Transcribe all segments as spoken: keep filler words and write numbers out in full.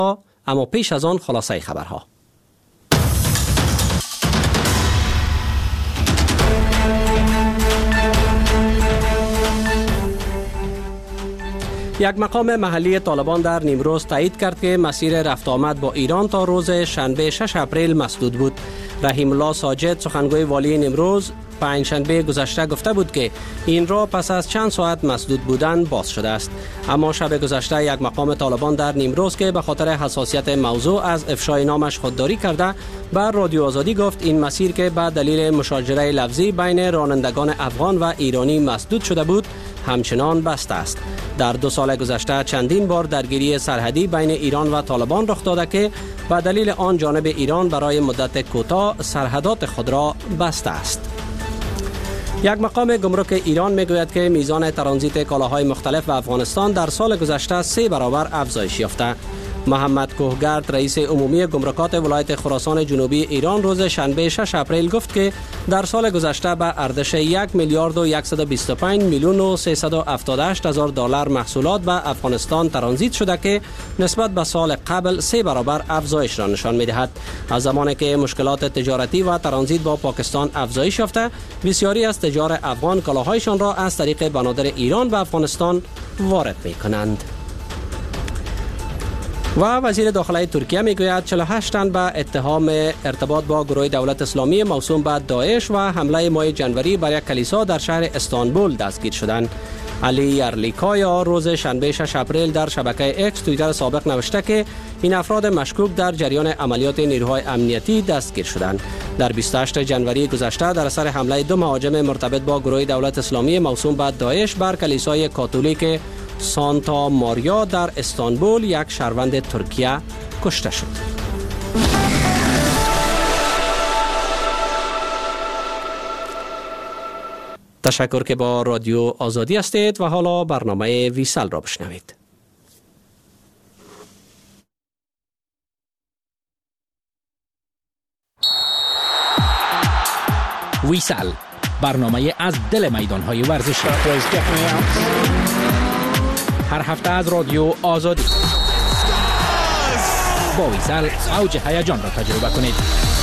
اما پیش از آن خلاصه خبرها. یک مقام محلی طالبان در نیمروز تایید کرد که مسیر رفت آمد با ایران تا روز شنبه شش اپریل مسدود بود. رحیم الله ساجد سخنگوی والی نیمروز پنجشنبه گذشته گفته بود که این راه پس از چند ساعت مسدود بودن باز شده است. اما شب گذشته یک مقام طالبان در نیمروز که به خاطر حساسیت موضوع از افشای نامش خودداری کرده بر رادیو آزادی گفت این مسیر که به دلیل مشاجره لفظی بین رانندگان افغان و ایرانی مسدود شده بود همچنان بسته است. در دو سال گذشته چندین بار درگیری سرحدی بین ایران و طالبان رخ داده که به دلیل آن جانب ایران برای مدت کوتاه سرحدات خود را بسته است. یک مقام گمرک ایران میگوید که میزان ترانزیت کالاهای مختلف به افغانستان در سال گذشته سه برابر افزایش یافته. محمد کوهگرد رئیس عمومی گمرکات ولایت خراسان جنوبی ایران روز شنبه شش اپریل گفت که در سال گذشته به ارزش یک میلیارد و صد و بیست و پنج میلیون و سیصد و هفتاد و هشت هزار دلار محصولات به افغانستان ترانزیت شده که نسبت به سال قبل سه برابر افزایش را نشان می‌دهد. از زمانی که مشکلات تجارتی و ترانزیت با پاکستان افزایش یافته، بسیاری از تجار افغان کالاهایشان را از طریق بنادر ایران به افغانستان وارد می‌کنند. و وزیر داخلی ترکیه میگوید چهل و هشت تن به اتهام ارتباط با گروه دولت اسلامی موسوم به داعش و حمله ماه جنوری بر یک کلیسا در شهر استانبول دستگیر شدند. علی ارلیکایا روز شنبه شش اپریل در شبکه اکس توییتر سابق نوشته که این افراد مشکوک در جریان عملیات نیروهای امنیتی دستگیر شدند. در بیست و هشتم ژانویه گذشته در اثر حمله دو مهاجم مرتبط با گروه دولت اسلامی موسوم به داعش بر کلیسای کاتولیک سانتا ماریا در استانبول یک شهروند ترکیه کشته شد. تشکر که با رادیو آزادی هستید و حالا برنامه ویسل را بشنوید. ویسل، برنامه از دل میدان‌های ورزشی. هر هفته از رادیو آزادی با ویسل اوج هیجان را تجربه کنید.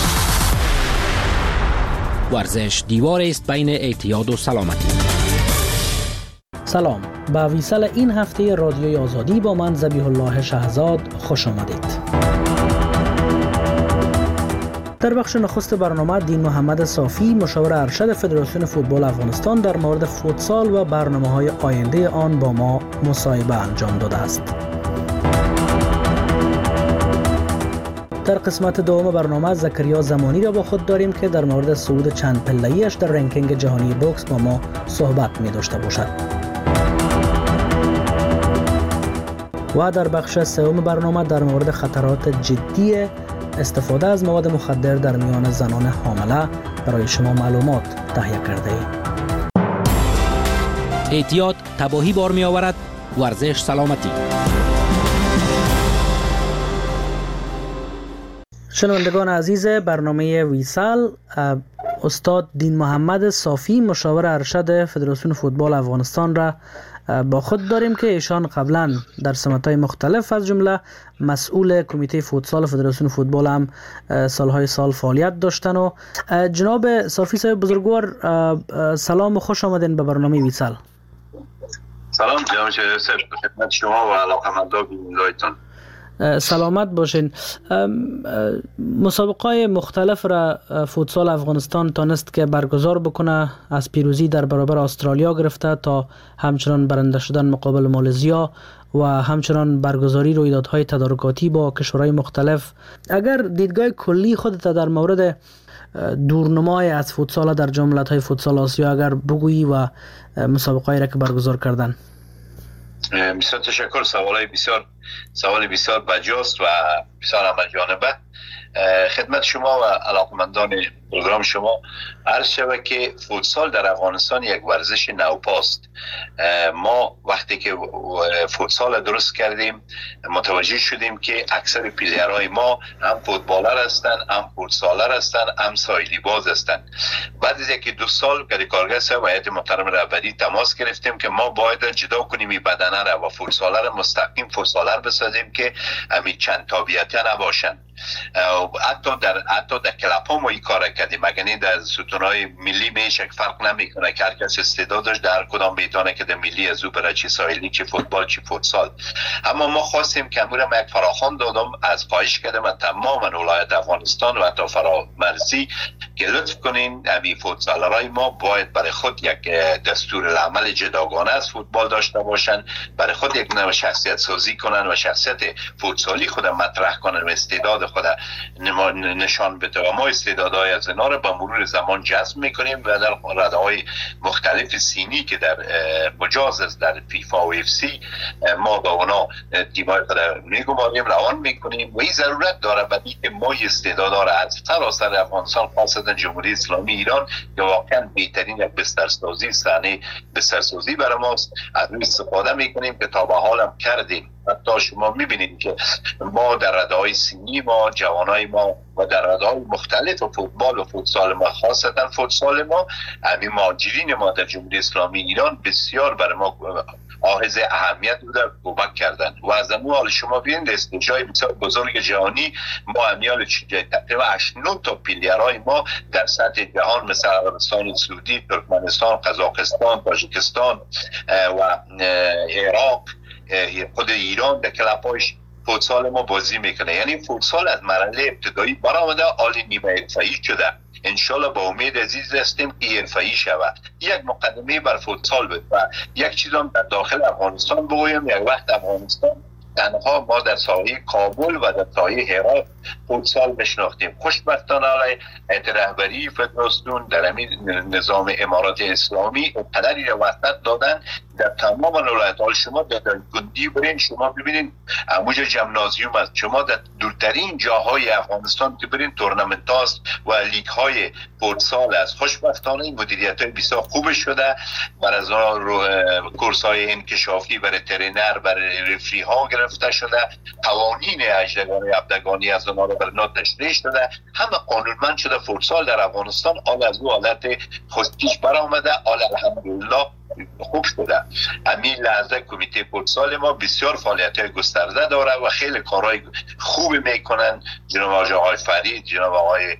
ورزش دیواری است بین اعتیاد و سلامتی. سلام، به ویسل این هفته رادیوی آزادی با من ذبیح الله شهزاد خوش آمدید. در بخش نخست برنامه دین محمد صافی مشاور ارشد فدراسیون فوتبال افغانستان در مورد فوتسال و برنامه‌های آینده آن با ما مصاحبه انجام داده است. در قسمت دوم برنامه زکریا زمانی را با خود داریم که در مورد صعود چند پله‌ایش در رنکینگ جهانی بوکس با ما صحبت می داشته باشد. و در بخش سوم برنامه در مورد خطرات جدی استفاده از مواد مخدر در میان زنان حامله برای شما معلومات تهیه کرده ایم. اعتیاد تباهی بار می آورد، ورزش سلامتی. شنوندگان عزیز برنامه ویسل، استاد دین محمد صافی مشاور ارشد فدراسیون فوتبال افغانستان را با خود داریم که ایشان قبلا در سمت‌های مختلف از جمله مسئول کمیته فوتسال فدراسیون فوتبال هم سالهای سال فعالیت داشتن. و جناب صافی صاحب بزرگوار، سلام و خوش آمدین به برنامه ویسل. سلام جناب یوسف، خدمت شما و علاقه‌مندان بینندگان. سلامت باشین. مسابقات مختلف را فوتسال افغانستان تانست که برگزار بکنه، از پیروزی در برابر استرالیا گرفته تا همچنان برنده شدن مقابل مالزیا و همچنان برگزاری رویدادهای تدارکاتی با کشورهای مختلف. اگر دیدگاه کلی خودت در مورد دورنمای از فوتسال در جملت‌های فوتسال آسیا اگر بگویی و مسابقاتی را که برگزار کردن. بسیار تشکر. سوال بسیار سوال بسیار بجاست و بسیار عمل جانبه. خدمت شما و علاقمندان پروگرام شما عرض شود که فوتسال در افغانستان یک ورزش نوپاست. ما وقتی که فوتسال درست کردیم متوجه شدیم که اکثر پلیرهای ما هم فوتبالر هستند، هم فوتسالر هستند، هم سایلی باز هستند. بعد از یکی دو سال که کارگاه صاحب و هیئت محترم رهبری تماس گرفتیم که ما باید جدا کنیم این بدنه را و فوتسالر مستقیم فوتسالر بهتر بسازیم که همین چند تابعیتی نباشن. حتی در حتی در کلاب ها ما این کار کردیم، مگر در ستونهای ملی میشه فرق نمیکنه که هر کس استعدادش در کدام میدانه که در ملی از او برای چی ساحلی، چی فوتبال، چی فوتسال. اما ما خواستیم که امروز یک فراخوان دادم، از خواهش کردم از تمام ولایت افغانستان و حتی فرامرزی که لطف کنین همین فوتسالرای ما باید برای خود یک دستور العمل جداگانه از فوتبال داشته باشن، برای خود یک نوع شخصیت سازی کنن و شخصیت فوتسالی خود مطرح کنن و استعداد خود نشان بده. و ما استعدادهای از اینا رو با مرور زمان جذب میکنیم و در رده‌های مختلف سینی که در مجاز است در فیفا و اف سی ما با اونا تیم‌های خود میگماریم، روان میکنیم و این ضرورت داره بدی که ما استعدادها را از سراسر افغانستان خاصتا جمهوری اسلامی ایران که واقعا بهترین یک بسترسازی صحنه بسترسازی برای ماست از روی استفاده میکنیم که تا به حال هم کردیم. حتی شما میبینید که ما در رده‌های سینی ما، جوانای ما و در رده‌های مختلف و فوتبال و فوتسال ما، خاصتا فوتسال ما، همین مهاجرین ما در جمهوری اسلامی ایران بسیار برای ما حائز اهمیت بوده، کمک کردن و از امو حال شما ببینید استجای بسیار بزرگ جهانی ما همیال تقریبا هشت نه تا پیلیرهای ما در سطح جهان مثل عربستان سعودی، ترکمنستان، قزاقستان، تاجیکستان و عراق، خود ایران در کلپایش فوتسال ما بازی میکنه. یعنی فوتسال از مرحله ابتدایی برآمده، حالی نیمه حرفه‌ای شده. انشالله با امید عزیز هستیم که حرفه‌ای شود. یک مقدمه بر فوتسال بود و یک چیز هم در داخل افغانستان بگویم، یک وقت افغانستان تنها ما در ساحه کابل و در ساحه هرات فوتسال بشناختیم. خوشبختانه علی رهبری فدراسیون در همین نظام امارات اسلامی قدری رو وسط دادن در تمام ولایت. حال شما در گندی برین شما ببینید اموج جمنازیوم است، شما در دورترین جاهای افغانستان که برین تورنمنت هاست و لیگ های فوتسال است. خوشبختانه این مدیریت های بسیار خوب شده، بر از کورس های انکشافی برای ترینر، برای رفری ها گرفته شده، قوانین اجدگانی ابدگانی از اونها رو بر تشریح شده، همه قانونمند شده. فوتسال در افغانستان آل از او حالت خودکش برآمده، آل الحمدلله خوب شده. همین لحظه کمیته فوتسال ما بسیار فعالیت‌های گسترده داره و خیلی کارهای خوب میکنن. جناب آقای فرید، جناب آقای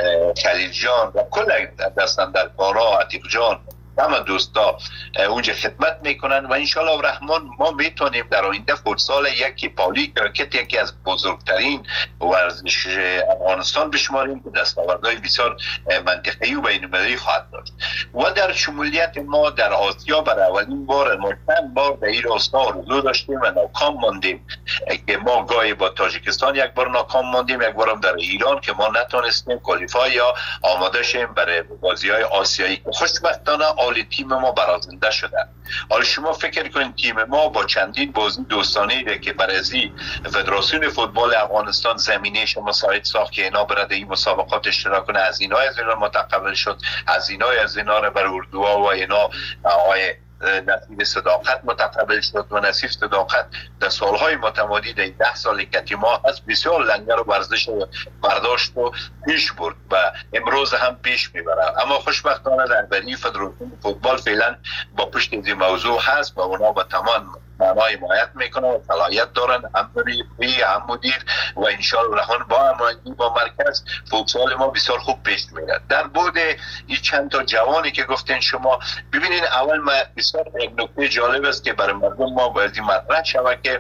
خلیل جان و کل دستاندرکارا، عتیق جان، همه دوستا اونجا خدمت میکنن و انشالله رحمان ما میتونیم در آینده فوتسال یکی پالی کرکت یکی از بزرگترین ورزش افغانستان بشماریم که دستاوردهای بسیار منطقه‌ای و بین‌المللی خواهد داشت. و در شمولیت ما در آسیا برای اولین بار ما چند بار در این راستا آرزو داشتیم و ناکام ماندیم که ما گاهی با تاجیکستان یک بار ناکام ماندیم، یک بارم در ایران که ما نتونستیم کوالیفای یا آماده شیم برای بازی‌های آسیایی. خوشبختانه حال تیم ما برازنده شده. حالا شما فکر کنید تیم ما با چندین بازی دوستانه ده که برازی فدراسیون فوتبال افغانستان زمینه شما سایت ساخت که اینا برده این مسابقات اشتراک کنه، از اینا از اینا متقبل شد، از اینا از اینا رو بر اردوها و اینا آقای نصیب صداقت متقبل شد و نصیب صداقت در سالهای متمادی در ده سال که تیم ما از بسیار لنگر و ورزش برداشت و پیش برد و امروز هم پیش میبرد. اما خوشبختانه رهبری فدراسیون فوتبال فعلا با پشت این موضوع هست و اونا با تمام معنای حمایت میکنه و صلاحیت دارن، هم مدیر هم مدیر و انشاءالله رحمان با همراهی با مرکز فوتسال ما بسیار خوب پیش میره. در بود این چند تا جوانی که گفتین شما ببینین، اول ما بسیار یک نکته جالب است که برای مردم ما باید مطرح شود که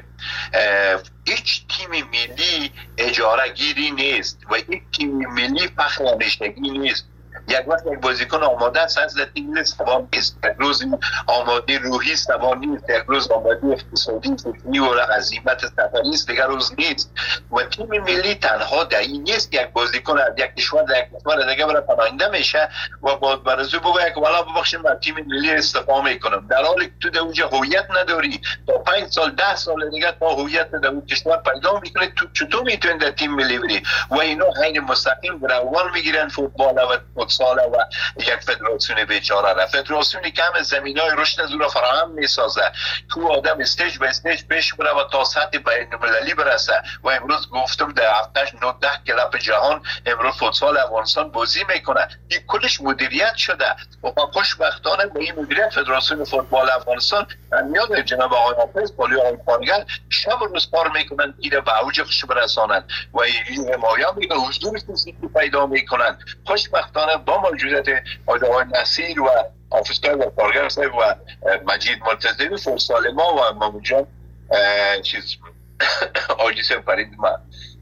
هیچ تیم ملی اجاره گیری نیست و هیچ تیم ملی فخر نشگی نیست. یک وقت یک بازیکن آماده است از تیم سوار نیست، یک روز آماده روحی سوار نیست، یک روز آماده اقتصادی فکری و عزیمت سفری است، دیگر روز نیست. و تیم ملی تنها در این نیست که یک بازیکن از یک کشور در یک کشور دیگه برای پناهنده میشه و بعد برازو بگه که والا ببخشید من تیم ملی استفاده میکنم، در حالی که تو در اونجا هویت نداری. تا پنج سال ده سال دیگه تا هویت در اون کشور پیدا میکنه، تو چطور میتونی در تیم ملی بری؟ و اینا عین مستقیم روان میگیرن فوتبال و فوتسال و یک فدراسیون بیچاره را. فدراسیونی که همه زمینای رشد از او را فراهم میسازه، تو آدم استیج به استیج پیش بره و تا سطح بین المللی برسه. و امروز گفتم در هفتش نوده کلاب جهان امروز فوتسال افغانستان بازی میکنه. این کلش مدیریت شده و خوشبختانه با این مدیریت فدراسیون فوتبال افغانستان میاد جناب آقای حافظ پالی آقای کارگر شب و روز کار میکنن که به اوج خوش برسانند و این حمایه میگه حضور فیزیکی پیدا میکنن. خوشبختانه با موجودیت آقای نصیر و حافظ و کارگر صاحب و مجید مرتضوی فوتسال ما و مامون جان چیز آجی صاحب فرید ما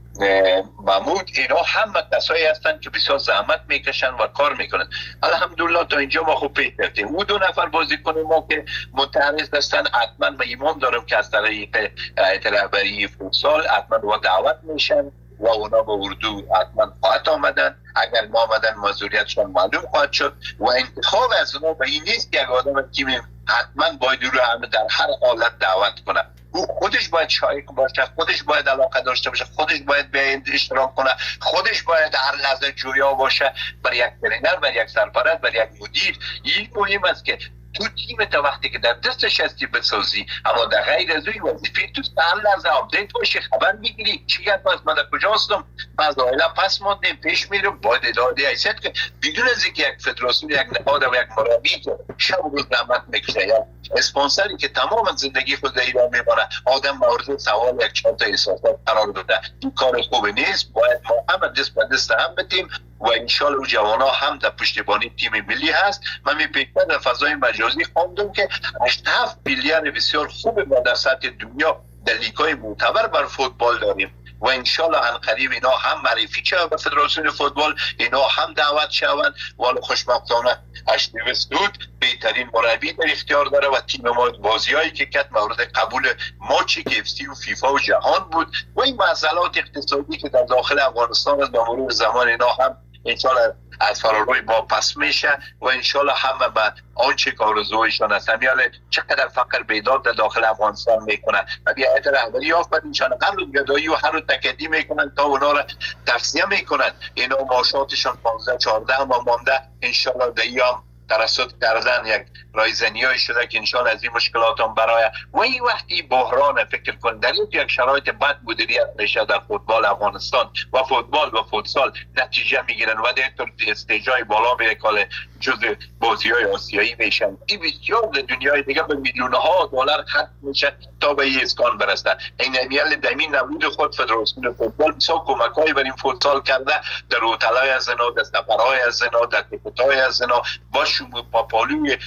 محمود، اینا همه کسایی هستند که بسیار زحمت میکشن و کار میکنن. الحمدلله تا اینجا ما خوب پیش رفتیم. او دو نفر بازیکن ما که متعرض هستن حتما من ایمان دارم که از طریق هیئت رهبری فوتسال حتما و دعوت میشن و اونا به اردو حتما خواهد آمدن. اگر ما آمدن مزوریتشان معلوم خواهد شد و انتخاب از اونا به این نیست که یک آدم تیم حتما باید او رو همه در هر حالت دعوت کنه. او خودش باید شایق باشه، خودش باید علاقه داشته باشه، خودش باید به اشتراک کنه، خودش باید هر لحظه جویا باشه. برای یک ترینر، برای یک سرپرست، برای یک مدیر این مهم است که تو تیم تا وقتی که در دستش هستی بسازی، اما در غیر از این وظیفه تو هر لحظه آپدیت باشی، خبر بگیری چی گفت است، من در کجا هستم، من از عائله پس ماندم پیش میرم، باید اداره حیثیت که بدون از اینکه یک فدراسیون، یک نهاد و یک مربی که شب و روز زحمت میکشه یا اسپانسری که تمام زندگی خود ایران میمونه آدم مورد سوال یک چهار تا احساسات قرار بده، این کار خوب نیست. باید ما هم دست به دست هم بتیم و انشالله او جوانا هم در پشتیبانی تیم ملی هست. من میپیکم در فضای مجازی خواندم که هشت هفت میلیارد بسیار خوب ما در سطح دنیا در لیگ‌های معتبر بر فوتبال داریم و انشالله ان قریب اینا هم معرفی شود به فدراسیون فوتبال، اینا هم دعوت شوند. والا خوشبختانه اشرف سعود بهترین مربی در اختیار داره و تیم ما بازیایی که کت مورد قبول ماچی که اف سی و فیفا و جهان بود و این مسائلات اقتصادی که در داخل افغانستان از مرور زمان اینا هم انشالله از فراروی با پس میشه و انشالله همه به آنچه که آرزویشان است. همیاله چقدر فقر بیداد در داخل افغانستان میکنن و بیایت رهبری یافت انشان هر روز گدایی و هر روز تکدی میکنن تا اونا را تفسیه میکنن. اینا ماشاتشان پانزده چهارده ما مانده انشالله در ایام توسط کردن یک رایزنیای شده که انشان از این مشکلات هم برای و این وقتی بحران فکر کن در یک شرایط بد مدیریت میشه در فوتبال افغانستان و فوتبال و فوتسال نتیجه میگیرن و در طور استیجای بالا میره کال جز بازی های آسیایی میشن. این بسیار در دنیای دیگه به میلیون ها دلار خرج میشه تا به این اسکان برسن. این امیال دمین نبود خود فدراسیون فوتبال بسیار کمک های بر این فوتسال کرده در اوتلای از زنا، در سفرهای از زنا، در تکتای از زنا با شما پاپالوی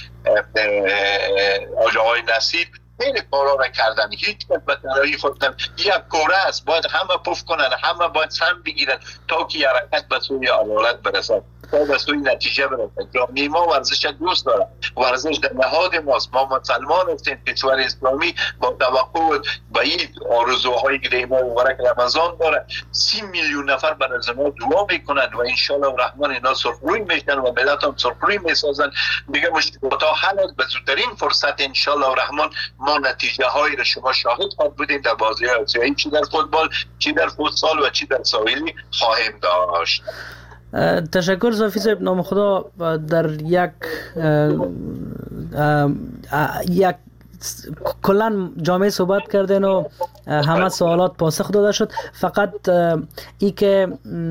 آقای نصیر خیلی کارا را کردن. هیچ کس به تنهایی خودتن یک کوره است، باید همه پف کنن، همه باید سم بگیرن تا که حرکت به سوی عدالت برسد، تا به سوی نتیجه برسد. جامعه ما ورزش دوست داره، ورزش در نهاد ماست. ما مسلمان هستیم، کشور اسلامی با توقع به این آرزوهایی که ما مبارک رمضان داره سی میلیون نفر برای ما دعا میکنن و انشالله رحمان اینا سرخروی میشن و ملت هم سرخروی میسازن. میگه مشکلات ها حل است، به زودترین فرصت انشالله رحمان ما نتیجه هایی را شما شاهد خواهد بودین در بازی آسیایی، چی در فوتبال، چی در فوتسال و چی در ساحلی خواهیم داشت. تشکر صافی صاحب. نام خدا در یک یک کلان جامعه صحبت کردن و همه سوالات پاسخ داده شد. فقط ای که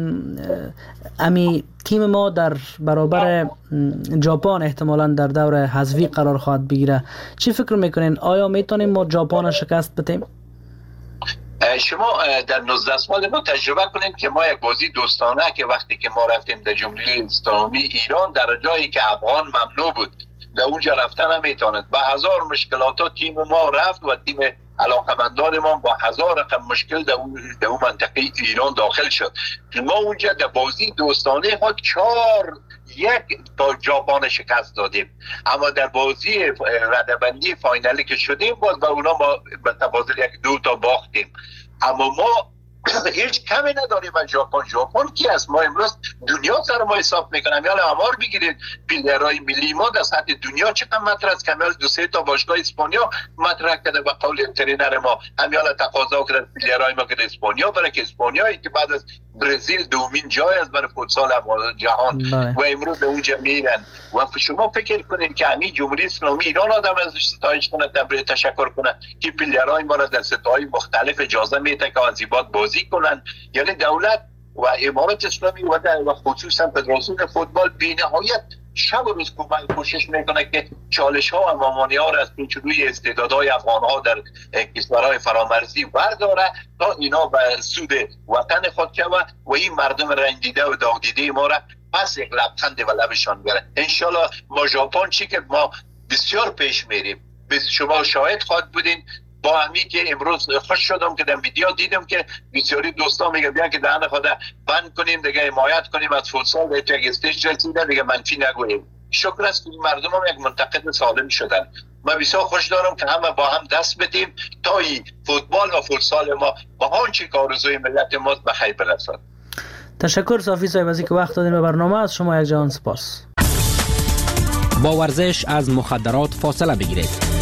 امی تیم ما در برابر ژاپن احتمالاً در دور حذفی قرار خواهد بگیره، چی فکر میکنین؟ آیا میتونیم ما ژاپن شکست بدیم؟ شما در نوزده سال ما تجربه کنید که ما یک بازی دوستانه که وقتی که ما رفتیم در جمهوری اسلامی ایران در جایی که افغان ممنوع بود در اونجا رفتن نمیتونید، با هزار مشکلات ها تیم ما رفت و تیم علاقمندان ما با هزار رقم مشکل در اون, در اون منطقه ایران داخل شد. ما اونجا در بازی دوستانه ها چهار یک تا ژاپن شکست دادیم، اما در بازی رده‌بندی فاینالی که شدیم باز با اونا ما به تفاضل یک دو تا باختیم. اما ما هیچ کمی نداریم از ژاپن. ژاپن کی است؟ ما امروز دنیا سر ما حساب میکنم. یالا آمار بگیرید پلیرهای ملی ما در سطح دنیا چقدر مطرح است. کامل دو سه تا باشگاه اسپانیا مطرح کرده به قول ترینر ما. همیالا تقاضا کرده پلیرهای ما که اسپانیا برای که اسپانیایی که بعد از برزیل دومین جای است برای فوتسال جهان و امروز به اونجا میرن. و شما فکر کنید که همین جمهوری اسلامی ایران آدم ازش ستایش کنه، تبریک تشکر کنه که پلیرهای ما را در سطح‌های مختلف اجازه میده که واجبات بازی کنن. یعنی دولت و امارات اسلامی و در و خصوصا فدراسیون فوتبال بی‌نهایت شب و روز کوشش میکنه که چالش ها و مامانی ها را از پیچیدگی استعدادهای افغان ها در کشورهای فرامرزی برداره تا اینا به سود وطن خود که و این مردم رنجیده و داغ ما را پس یک لبخند و لبشان بره. انشالله ما ژاپن چی که ما بسیار پیش میریم. شما شاهد خواهد بودین. با همی که امروز خوش شدم که در ویدیو دیدم که بسیاری دوستا میگه بیان که دهن خود بند کنیم دیگه، حمایت کنیم از فوتسال به یک استیج رسیده دیگه منفی نگوییم. شکر است که مردم هم یک منتقد سالم شدن. من بسیار خوش دارم که همه با هم دست بدیم تا این فوتبال و فوتسال ما با آنچه که آرزوی ملت ما به خیر برسد. تشکر صافی صاحب از اینکه وقت دادین به برنامه. از شما یک جهان سپاس. با ورزش از مخدرات فاصله بگیرید.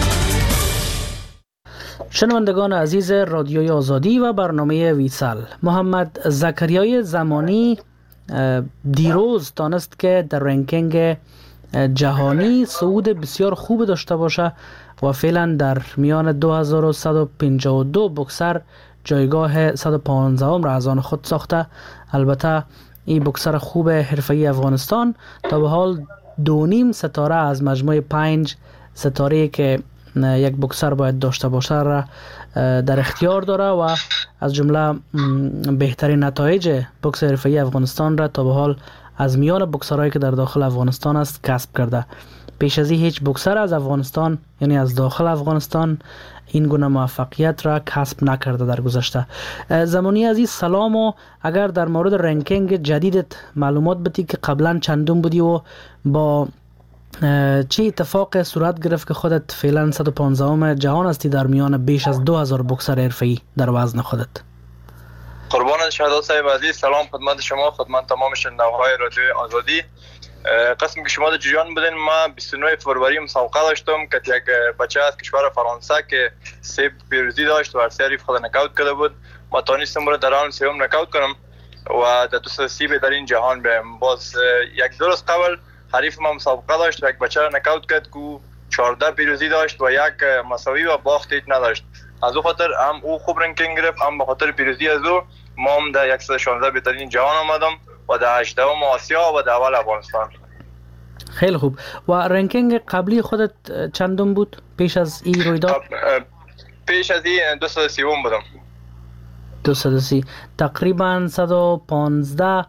شنوندگان عزیز رادیوی آزادی و برنامه ویسال، محمد زکریای زمانی دیروز تانست که در رنکینگ جهانی صعود بسیار خوب داشته باشه و فعلا در میان دو هزار و صد و پنجاه و دو بوکسر جایگاه صد و پانزده ام را از آن خود ساخته. البته این بوکسر خوب حرفه‌ای افغانستان تا به حال دو نیم ستاره از مجموع پنج ستاره که یک بوکسر باید داشته باشه را در اختیار داره و از جمله بهترین نتایج بوکس حرفه‌ای افغانستان را تا به حال از میان بوکسرهایی که در داخل افغانستان است کسب کرده. پیش از این هیچ بوکسر از افغانستان یعنی از داخل افغانستان این گونه موفقیت را کسب نکرده در گذشته. زمانی عزیز سلام، و اگر در مورد رنکینگ جدیدت معلومات بدی که قبلا چندم بودی و با چه اتفاق صورت گرفت که خودت فعلا صد و پانزده ام جهان هستی در میان بیش از دو هزار بوکسر حرفه‌ای در وزن خودت؟ قربان شهدا صاحب عزیز، سلام خدمت شما، خدمت تمام شنونده رادیو آزادی. قسم که شما در جریان بودین، ما بیست و نه فروری مسابقه داشتم که یک بچه از کشور فرانسه که سه پیروزی داشت و سه حریف خود نکاوت کرده بود. ما تانستم رو در راند سوم نکاوت کنم و در دو سی بهترین جهان بیم. باز یک دو روز قبل حریف ما مسابقه داشت و یک بچه را نکاوت کرد که چهارده پیروزی داشت و یک مساوی و باخت هیچ نداشت. از او خاطر هم او خوب رنکینگ گرفت، هم به خاطر پیروزی از او ما هم در صد و شانزده بهترین جهان آمدم و در هجدهم آسیا و در اول افغانستان. خیلی خوب. و رنکینگ قبلی خودت چندم بود پیش از این رویداد؟ پیش از این دویست و سی بودم. دویست و سی تقریبا صد و پانزده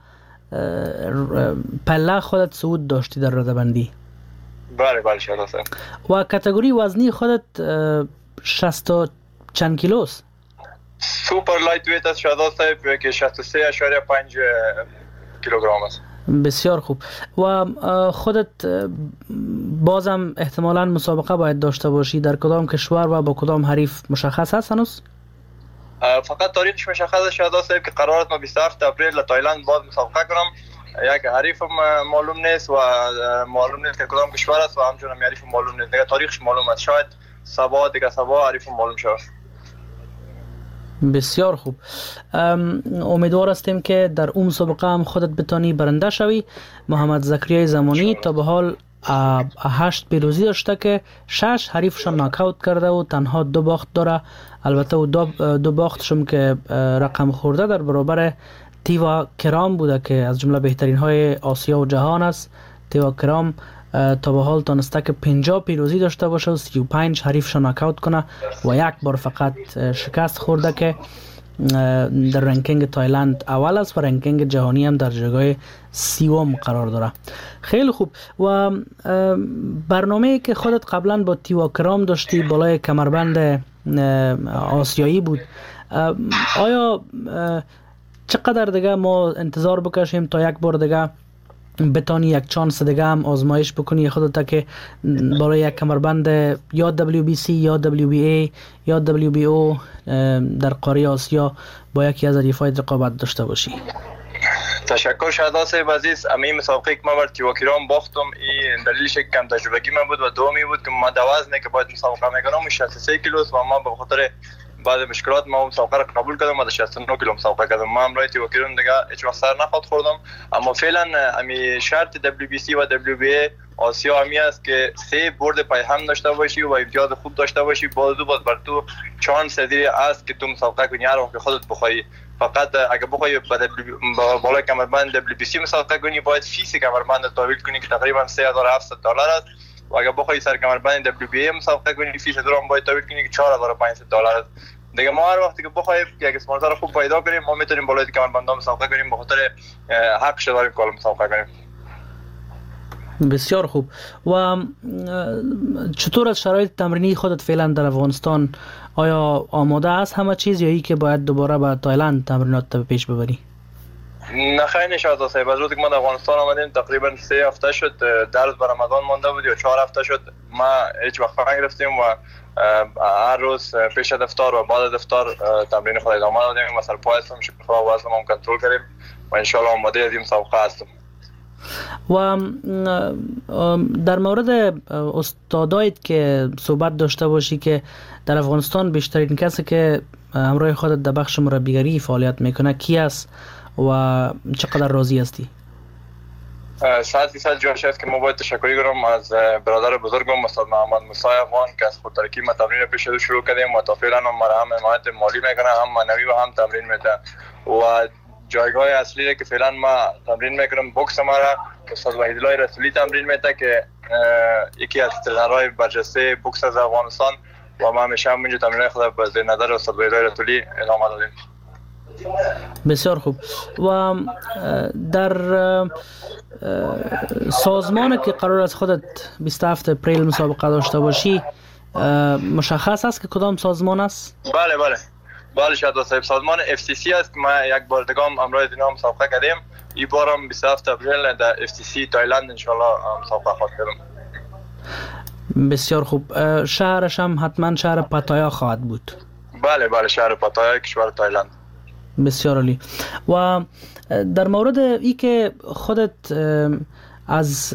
پله خودت صعود داشتی در رده‌بندی. بله بله شهدا صاحب. و کاتگوری وزنی خودت شصت چند کیلوست؟ سوپر لایت ویت است شهدا صاحب که شصت و سه اشاریه پنج کیلوگرم است. بسیار خوب. و خودت بازم احتمالاً مسابقه باید داشته باشی در کدام کشور و با کدام حریف مشخص هست هنوز؟ فقط تاریخش مشخص است شهدا صاحب که قرار است ما بیست و هفت اپریل در تایلند باز مسابقه کنم. یک حریفم معلوم نیست و معلوم نیست که کدام کشور است و همچنین حریفم معلوم نیست. دیگه تاریخش معلوم است، شاید سبا دیگه سبا حریفم معلوم شود. بسیار خوب. امیدوار هستیم که در اون مسابقه هم خودت بتانی برنده شوی. محمد زکریای زمانی تا به حال هشت پیروزی داشته که شش حریفشان ناکاوت کرده و تنها دو باخت داره. البته و دو, دو باختشم که رقم خورده در برابر تیوا کرام بوده که از جمله بهترین های آسیا و جهان است. تیوا کرام تا به حال تانسته که پنجاه پیروزی داشته باشه و سی و پنج حریفشان ناکاوت کنه و یک بار فقط شکست خورده که در رنکینگ تایلند اول است و رنکینگ جهانی هم در جایگاه سیوم قرار داره. خیلی خوب. و برنامه‌ای که خودت قبلا با تیوا کرام داشتی بالای کمربند آسیایی بود، آیا چقدر دیگه ما انتظار بکشیم تا یک بار دیگه بتانی یک چانس دیگه هم آزمایش بکنی خودت که برای یک کمربند یا دبلیو بی سی یا دبلیو بی ای یا دبلیو بی او در قاره آسیا با یکی از حریفای رقابت داشته باشی؟ تشکر شهدا صاحب عزیز. امی مسابقه که ما بر تیوکیران باختم این دلیلش کم تجربگی من بود و دومی بود که ما دو وزنه که باید مسابقه میکنم شصت و سه کیلو و ما به خاطر بعد مشکلات ما مسابقه را قبول کردم و شصت و نه کیلو مسابقه کردم. ما امروز تیوکیران دیگه هیچ وقت سر نخواد خوردم، اما فعلا امی شرط دبلیو بی سی و دبلیو بی ای آسیا همی است که سه برد پای هم داشته باشی و امتیاز خوب داشته باشی. باز دو باز بر تو چانس دیگه است که تو مسابقه کنی هر وقت خودت بخوای. فقط اگه بخوای با بالای کمربند دبلیو بی سی مسابقه کنی باید فیس کمربند تحویل کنی که تقریبا سه هزار و هفتصد دلار است و اگه بخوای سر کمربند دبلیو بی ای مسابقه کنی فیس درام باید تحویل کنی که چهار هزار و پانصد دلار است. دیگه ما هر وقتی که بخوایم یک اسپانسر خوب پیدا کنیم ما میتونیم بالای کمربندام مسابقه کنیم به خاطر حقش داریم که مسابقه کنیم. بسیار خوب. و چطور از شرایط تمرینی خودت فعلا در افغانستان؟ آیا آماده است همه چیز یا ای که باید دوباره به تایلند تمرینات به پیش ببری؟ نه خیر نشد صاحب. از روزی که ما در افغانستان آمدیم تقریبا سه هفته شد، درس بر رمضان مانده بود یا چهار هفته شد ما هیچ وقت نگرفتیم و هر روز پیش از افطار و بعد از افطار تمرین خود ادامه دادیم و سرپای هستم شکر و وزنم هم کنترل کردیم و ان شاء الله آماده از این مسابقه هستم. و در مورد استادایت که صحبت داشته باشی که در افغانستان بیشترین کسی که همراه خودت در بخش مربیگری فعالیت میکنه کی است و چقدر راضی هستی؟ صد فیصد جاش است که ما باید تشکری کنم از برادر بزرگم استاد محمد موسی افغان که از خودترکی ما تمرین پیش رو شروع کردیم و تا فعلا هم هم حمایت مالی میکنه هم معنوی و هم تمرین میده و جایگاه اصلی که فعلا ما تمرین میکنم بوکس ما را استاد وحیدالله رسولی تمرین میده که یکی از ترنرهای برجسته بوکس از افغانستان و ما همیشه هم اینجا تمرین خود به زیر نظر استاد وحیدالله رسولی ادامه دادیم. بسیار خوب. و در سازمانی که قرار است خودت بیست و هفت اپریل مسابقه داشته باشی مشخص است که کدام سازمان است؟ بله بله بله شهدا صاحب، سازمان اف سی سی است که ما یک بار دیگه هم امروز اینا مسابقه کردیم. این بار هم بیست و هفت اپریل در اف سی سی تایلند ان شاء الله مسابقه خواهد کردم. بسیار خوب. شهرش هم حتما شهر پاتایا خواهد بود؟ بله بله شهر پاتایا کشور تایلند. بسیار عالی. و در مورد ای که خودت از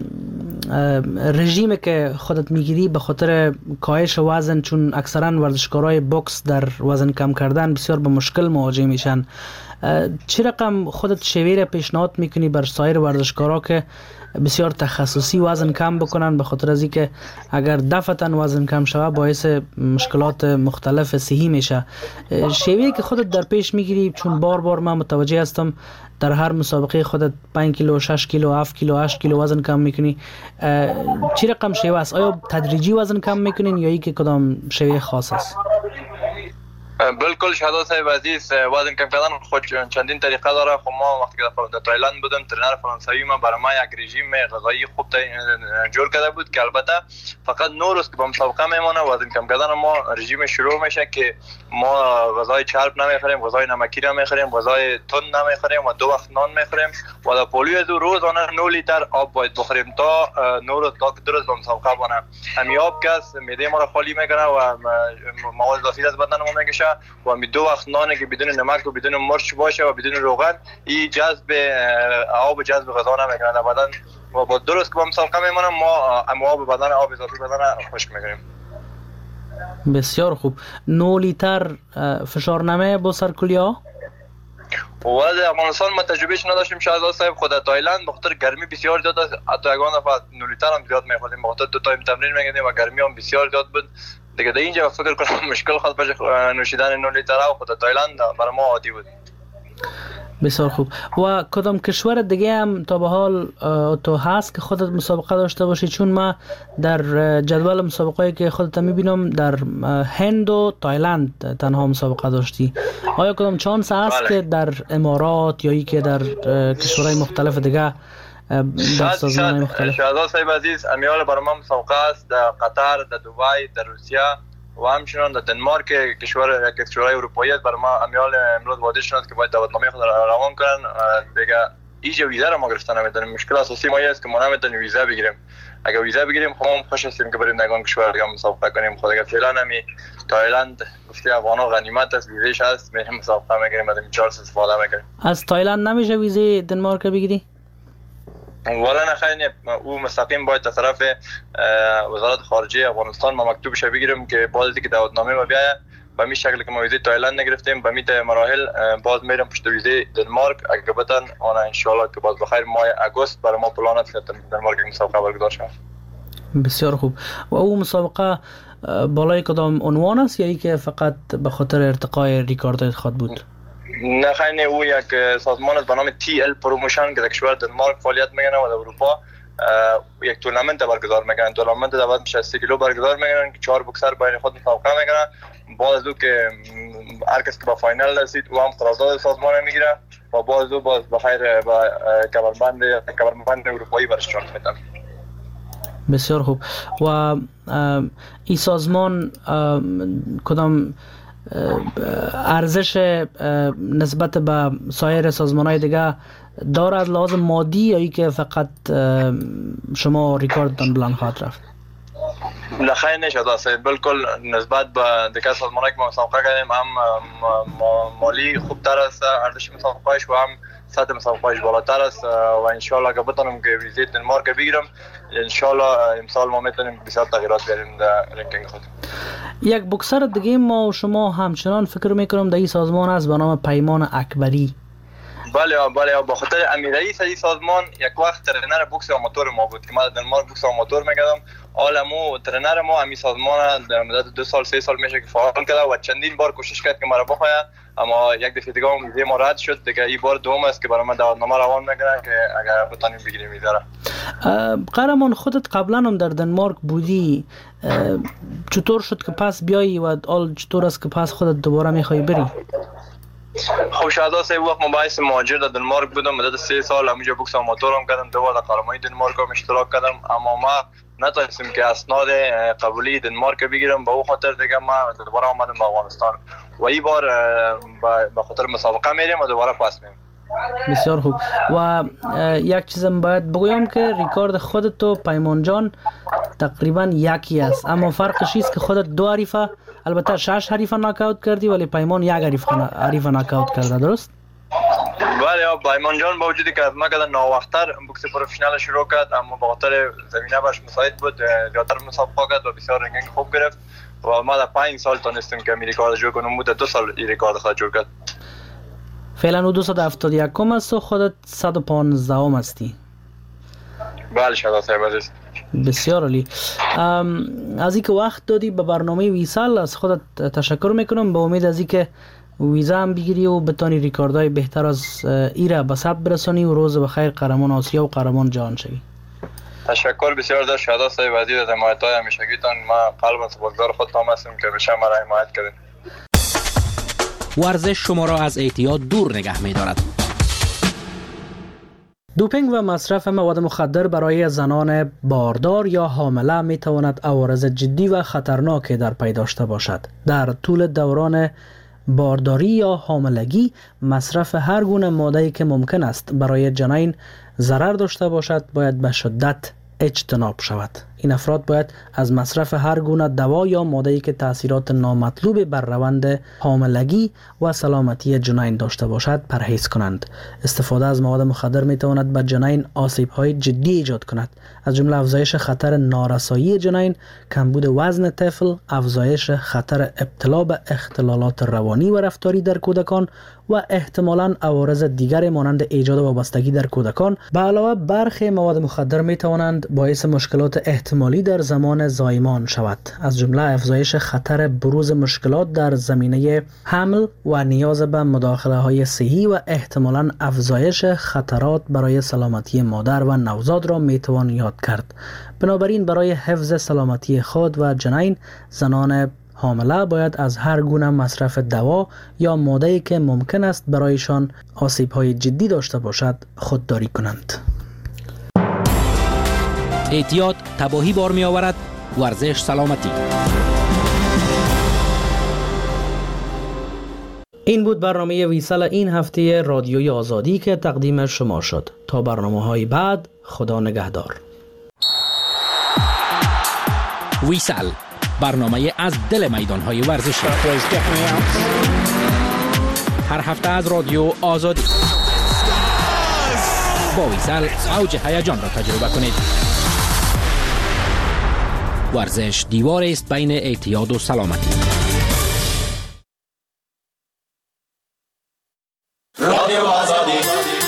رژیمی که خودت میگیری به خاطر کاهش وزن، چون اکثرا ورزشکارای بوکس در وزن کم کردن بسیار به مشکل مواجه میشن، چه رقم خودت شیوه پیشنهاد میکنی بر سایر ورزشکارا که بسیار تخصصی وزن کم بکنن، به خاطر از اینکه اگر دفعتاً وزن کم شوه باعث مشکلات مختلف صحی میشه؟ شیوهی که خودت در پیش میگیری، چون بار بار من متوجه هستم در هر مسابقه خودت پنج کیلو، شش کیلو، هفت کیلو، هشت کیلو وزن کم میکنی، چه رقم شیوه است؟ آیا تدریجی وزن کم میکنین یا ای که کدام شیوه خاص است؟ بالکل شهدا صاحب عزیز، وزن کم کردن خود چندین طریقه داره. خب ما وقتی که در تایلند بودم ترنر فرانسوی ما برای ما یک رژیم غذایی خوب جور کرده بود که البته فقط نه روز که با مسابقه میمونه وزن کم کردن ما رژیم شروع میشه که ما غذای چرب نمیخوریم، غذای نمکی نمیخوریم، غذای تند نمیخوریم و دو وقت نان میخوریم و در پولیو از روزانه نه لیتر آب باید بخوریم تا نه روز تا دو روز با مسابقه بونه. همین آب که از معده ما را خالی میکنه و مواد اضافی از بدن ما میکشه و می دو وقت نانی که بدون نمک و بدون مرچ باشه و بدون روغن این جذب آب جذب غذا نمیکنه در بدن و با درست که با مسابقه میمونم ما ام آب بدن آب اضافی بدن خشک میکنیم. بسیار خوب. نه لیتر فشار نمه با سرکولیا؟ و در افغانستان ما تجربهش نداشتیم شهدا صاحب. خود تایلند بخاطر گرمی بسیار زیاد است، حتی یگان دفعه نه لیتر هم زیاد میخوردیم بخاطر دو تایم تمرین میکردیم و گرمی هم بسیار زیاد بود. دیگه در اینجا فکر کنم مشکل خواهد باشه نوشیدن نه لیتر و خود تایلند برای ما عادی بود. بسیار خوب. و کدام کشور دیگه هم تا به حال تو هست که خودت مسابقه داشته باشی؟ چون ما در جدول مسابقه‌ای که خودت میبینم در هند و تایلند تنها مسابقه داشتی. آیا کدام چانس هست بله. که در امارات یا ای که در کشورهای مختلف دیگه در سازمان‌های مختلف؟ شهدا صاحب عزیز، امیال برای ما مسابقه است در قطر، در دبی، در روسیه و همچنان در دنمارک کشور کشورهای اروپایی است. برای ما امیال امروز وعده شدند که باید دعوتنامه خود را روان کنن. دیگه اینجا ویزا را ما گرفتن نمیدونیم. مشکل اساسی ما است که ما نمیتونیم ویزا بگیریم. اگر ویزا بگیریم خب ما خوش هستیم که بریم نگان کشور دیگه مسابقه کنیم. خود اگر فعلا نمی تایلند گفته افغانا غنیمت است، ویزاش هست، میریم مسابقه میگیریم، بعد چهار سال استفاده میکنیم. از تایلند نمیشه ویزای دنمارک بگیری؟ والا نه خیلی، او مستقیم باید از طرف وزارت خارجه افغانستان ما مکتوبش بگیریم که بعد از اینکه دعوتنامه ما بیاید به می شکلی که ما ویزای تایلند نگرفتیم به می مراحل باز میریم پشت ویزای دنمارک. اگه بتن آن ان شاء الله که باز بخیر ماه اگست برای ما پلان است که دنمارک مسابقه برگزار شود. بسیار خوب. و او مسابقه بالای کدام عنوان است یا ای که فقط به خاطر ارتقای ریکاردهای خود بود؟ نه خیلی، او یک سازمان است به نام تی ال پروموشن که در کشور دنمارک فعالیت میکنه و در اروپا یک تورنمنت برگزار میکنن. تورنمنت در بعد شصت کیلو برگزار میکنن که چهار بوکسر بین خود مسابقه میکنن. بعد از او که هر کس که به فاینال رسید او هم قرارداد سازمان میگیره و بعد از او باز بخیر با کمربند کمربند اروپایی برش اشتراک میدن. بسیار خوب. و این سازمان کدام ارزش نسبت به سایر سازمان‌های دیگه دارد لازم مادی یا ای که فقط شما ریکاردتان بلند خواهد رفت؟ نه خیلی نشد است. بالکل نسبت به دیگه سازمان‌هایی که ما مسابقه کردیم هم مالی خوبتر است ارزش مسابقه‌اش و هم سطح مسابقه‌اش بالاتر است و ان شاء الله اگه بتونم که ویزیت دنمارک بگیرم ان شاء الله امسال ما میتونیم بسیار تغییرات بیاریم در رنکینگ خود. یک بوکسر دیگه ما و شما همچنان فکر میکنم در این سازمان است به نام پیمان اکبری. بله بله، با خاطر امیر رئیس این سازمان یک وقت ترینر بوکس آماتور ما بود که ما در دنمارک بوکس آماتور میکردم. حالا ترینر ما همین سازمان در مدت دو سال سه سال میشه که فعال کرده و چندین بار کوشش کرد که مرا بخواد، اما یک دفعه دیگه هم ویزای ما رد شد دیگه. این بار دوم است که برای من دعوتنامه روان میکنه که اگر بتونیم بگیریم ویزا را. قهرمان خودت قبلا هم در دنمارک بودی، چطور شد که پس بیایی و آل چطور است که پس خودت دوباره میخوای بری؟ خب شاید سه وقت مباحث مهاجر در دنمارک بودم مدت سه سال همینجا بوکس آماتور هم کردم، دو بار در قهرمانی دنمارک هم اشتراک کردم، اما ما نتونستم که اسناد قبولی دنمارک بگیرم. به او خاطر دیگه ما دوباره آمدم به افغانستان و این بار به خاطر مسابقه میریم و دوباره پس میریم. بسیار خوب. و یک چیزم باید بگویم که ریکارد خودت و پیمان جان تقریبا یکی است، اما فرقش است که خودت دو حریفه، البته شش حریفه ناکاوت کردی ولی پیمان یک حریفه ناکاوت کرده، درست؟ بله، پیمان جان با وجودی که از ما کده ناوقتر بوکس پروفشنال شروع کرد، اما با خاطر زمینه باش مساعد بود زیادتر مسابقه کرد و بسیار رنکینگ خوب گرفت و ما در پنج سال تونستیم که می ریکارد جور کنیم. بود دو سال این ریکارد خود جور کرد. فعلا او دویست و هفتاد و یک است و خودت صد و پانزده ام هستی. بله شده صاحب عزیز. بسیار عالی. از اینکه وقت دادی به برنامه ویسال از خودت تشکر میکنم، به امید از اینکه ویزا هم بگیری و بتانی ریکاردهای بهتر از ایره به ثبت برسانی و روز بخیر قهرمان آسیا و قهرمان جهان شوی. تشکر بسیار در شهدا صاحب عزیز از حمایت‌های همیشگیتان. ما قلبا سپاسگزار خودتان هستیم که به شما را حمایت کردید. ورزش شما را از اعتیاد دور نگه می‌دارد. دوپینگ و مصرف مواد مخدر برای زنان باردار یا حامله می تواند عوارض جدی و خطرناکی در پی داشته باشد. در طول دوران بارداری یا حاملگی مصرف هر گونه ماده‌ای که ممکن است برای جنین ضرر داشته باشد باید به شدت اجتناب شود. این افراد باید از مصرف هر گونه دوا یا ماده‌ای که تاثیرات نامطلوب بر روند حاملگی و سلامتی جنین داشته باشد پرهیز کنند. استفاده از مواد مخدر می تواند به جنین آسیب‌های جدی ایجاد کند، از جمله افزایش خطر نارسایی جنین، کمبود وزن طفل، افزایش خطر ابتلا به اختلالات روانی و رفتاری در کودکان و احتمالاً عوارض دیگر مانند ایجاد وابستگی در کودکان. به علاوه برخی مواد مخدر می توانند باعث مشکلات احتمالی در زمان زایمان شود، از جمله افزایش خطر بروز مشکلات در زمینه حمل و نیاز به مداخله های صحی و احتمالاً افزایش خطرات برای سلامتی مادر و نوزاد را می توان یاد کرد. بنابراین برای حفظ سلامتی خود و جنین، زنان حامله باید از هر گونه مصرف دوا یا ماده‌ای که ممکن است برایشان آسیب‌های جدی داشته باشد خودداری کنند. اعتیاد تباهی بار می آورد، ورزش سلامتی. این بود برنامه ویسال این هفته رادیوی آزادی که تقدیم شما شد. تا برنامه‌های بعد، خدا نگهدار. ویسال، برنامه از دل میدان‌های ورزشی. هر هفته از رادیو آزادی. با ویسال اوج هیجان را تجربه کنید. ورزش دیوار است بین اعتیاد و سلامتی. رادیو آزادی.